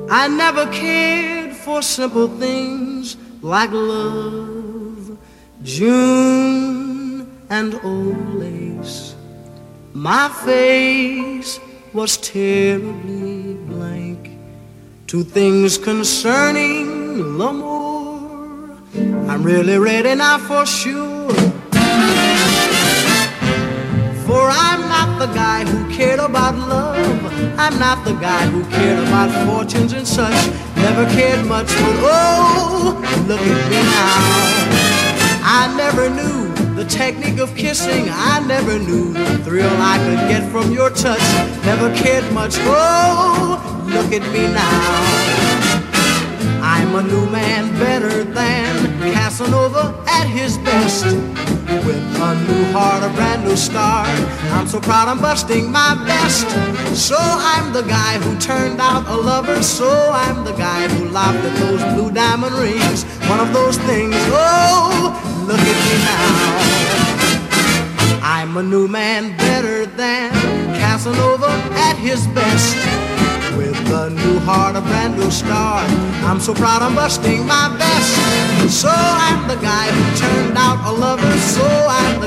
I never cared for simple things like love, June, and old lace. My face was terribly blank to things concerning l'amour. I'm really ready now for sure, for I'm not the guy who cared about love. I'm not the guy who cared about fortunes and such. Never cared much, but oh, look at me now. I never knew the technique of kissing. I never knew the thrill I could get from your touch. Never cared much, oh, look at me now. I'm a new man, better than Casanova at his best. With a new heart, a brand new start, I'm so proud I'm busting my best. So I'm the guy who turned out a lover. So I'm the guy who laughed at those blue diamond rings. One of those things, oh, look at me now. I'm a new man, better than Casanova at his best. With a new heart, a brand new start, I'm so proud I'm busting my best. So I'm the guy who turned out a lover. So I'm